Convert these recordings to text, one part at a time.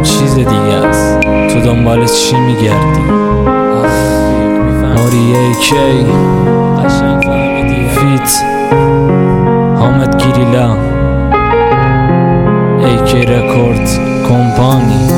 چیز دیگه است. تو دنبال چی میگردی؟ آریه کی قشنگ فهمیدی. فیت حامد گیریلا ایکی رکورد کمپانی.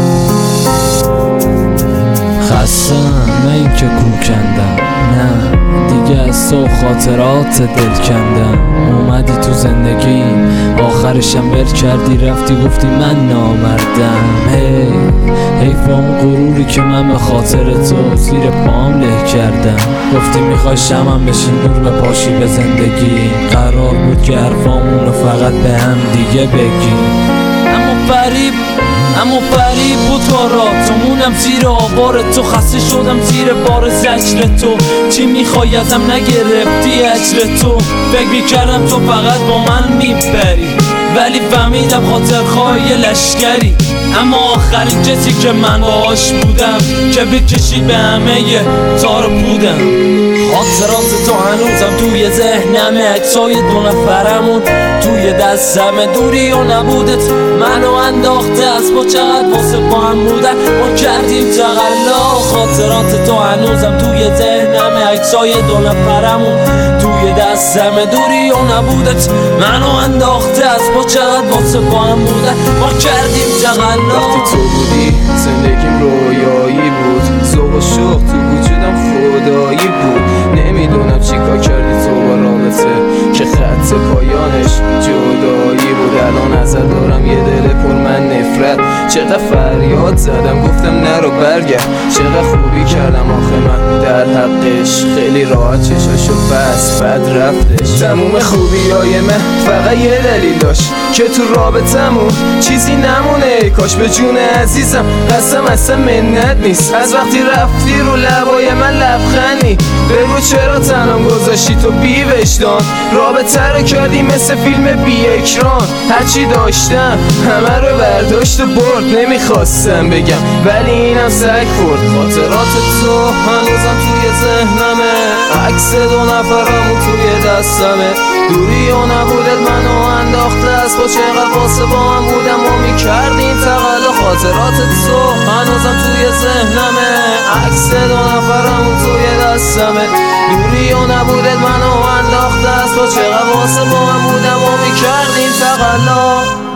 خستم نه این که کوکندم، نه دیگه از تو خاطرات دل کندم. اومدی تو زندگیم آخرشم بر کردی، رفتی گفتی من نامردم. حیف اون غروری که من به خاطر تو زیر پام له کردم. گفتی میخوای شمم بشی نور به پاشی به زندگی. قرار بود که حرفامونو فقط به هم دیگه بگیم، اما فریب بود کاراتمونم زیر آوار تو. خسته شدم زیر بار زجر تو. چی میخوای ازم نگرفتی اجر تو؟ فکر میکردم تو فقط با من میبری، ولی فهمیدم خاطر خواهی لشکری. اما آخرین کسی که من باهاش بودم که بکشی به همه تار بودم. خاطرات تو هنوزم توی ذهنمه، عکسای دو نفرمون توی دستمه. دوری و نبودت منو انداخته از با چقدر واسه با هم بودن ما کردیم تقلا. خاطرات تو هنوزم توی ذهنمه، عکسای دو نفرمون توی دستمه. دوری و نبودت منو انداخته از با چقدر واسه با هم بودن ما کردیم تقلا. وقتی تو بودی زندگیم رویایی بود، ذوق و شوق تو وجودم خدایی بود. نمیدونم چی کار کردی تو با رابطه که خط پایانش جدایی بود. الان ازت دارم یه دل پر من نفرت. چقدر فریاد زدم گفتم نرو برگرد، چقدر خوبی کردم آخه من در حقش. خیلی راحت چشاشو بس بد رفتش. تموم خوبیای من فقط یه دلیل داشت که تو رابطمون چیزی نمونه. کاش به جون عزیزم قسم اصلا منت نیست از وقتی رفتی رو لبای من لبخندی. بگو چرا تنم گذاشتی تو بی وجدان؟ رابطه رو کردی مثل فیلم بی اکران. هرچی داشتم همه رو برداشت و برد. نمیخواستم بگم ولی اینم سگ خورد. خاطرات تو هنوزم توی ذهنمه، عکس دو نفرمون توی دستمه. دوری و نبودت منو انداخته از با چقدر واسه با هم بودم و میکردیم تقلا. خاطرات تو هنوزم توی ذهنمه، عکس دو نفرمون توی دستمه. دوری و نبودت منو انداخته از با چقدر واسه با هم بودم و میکردیم تقلا.